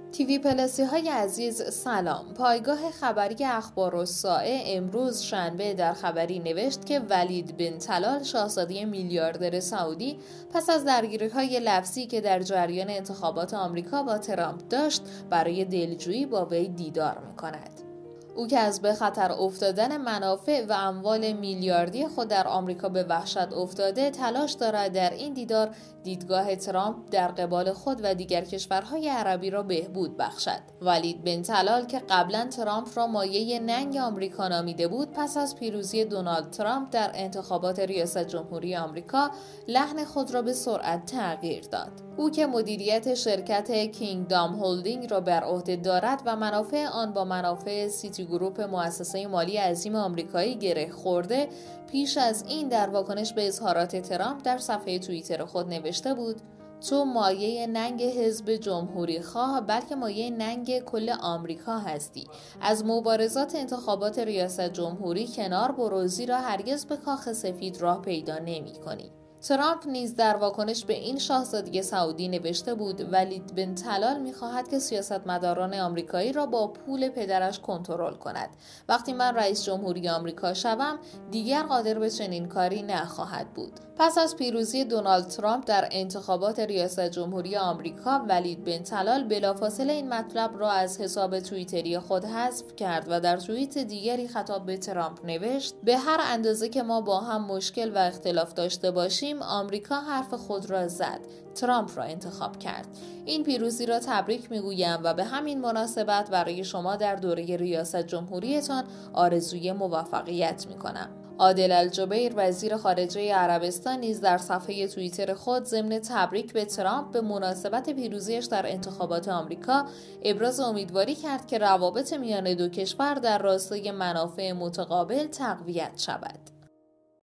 تیوی پلاسی های عزیز سلام. پایگاه خبری اخبارالساعه امروز شنبه در خبری نوشت که ولید بن طلال شاهزاده میلیاردر سعودی پس از درگیری‌های لفظی که در جریان انتخابات آمریکا با ترامپ داشت برای دلجویی با وی دیدار می‌کند. او که از به خطر افتادن منافع و اموال میلیاردی خود در آمریکا به وحشت افتاده تلاش دارد در این دیدار دیدگاه ترامپ در قبال خود و دیگر کشورهای عربی را بهبود بخشد. ولید بن طلال که قبلا ترامپ را مایه ننگ آمریکا نامیده بود، پس از پیروزی دونالد ترامپ در انتخابات ریاست جمهوری آمریکا لحن خود را به سرعت تغییر داد. او که مدیریت شرکت کینگدام هولدینگ را بر عهده دارد و منافع آن با منافع سیتی گروپ مؤسسه مالی عظیم آمریکایی گره خورده، پیش از این در واکنش به اظهارات ترامپ در صفحه توییتر خود نوشته بود: تو مایه ننگ حزب جمهوری خواه بلکه مایه ننگ کل آمریکا هستی. از مبارزات انتخابات ریاست جمهوری کنار برو، زیرا هرگز به کاخ سفید راه پیدا نمی کنی. ترامپ نیز در واکنش به این شاهزاده سعودی نوشته بود: ولید بن طلال می‌خواهد که سیاستمداران آمریکایی را با پول پدرش کنترل کند. وقتی من رئیس جمهوری آمریکا شوم، دیگر قادر به چنین کاری نخواهد بود. پس از پیروزی دونالد ترامپ در انتخابات ریاست جمهوری آمریکا، ولید بن طلال بلافاصله این مطلب را از حساب توییتری خود حذف کرد و در توییت دیگری خطاب به ترامپ نوشت: به هر اندازه که ما با هم مشکل و اختلاف داشته باشیم، آمریکا حرف خود را زد، ترامپ را انتخاب کرد. این پیروزی را تبریک میگویم و به همین مناسبت برای شما در دوره ریاست جمهوریتان آرزوی موفقیت میکنم. عادل الجبیر وزیر خارجه عربستان نیز در صفحه توییتر خود ضمن تبریک به ترامپ به مناسبت پیروزیش در انتخابات آمریکا ابراز امیدواری کرد که روابط میان دو کشور در راستای منافع متقابل تقویت شود.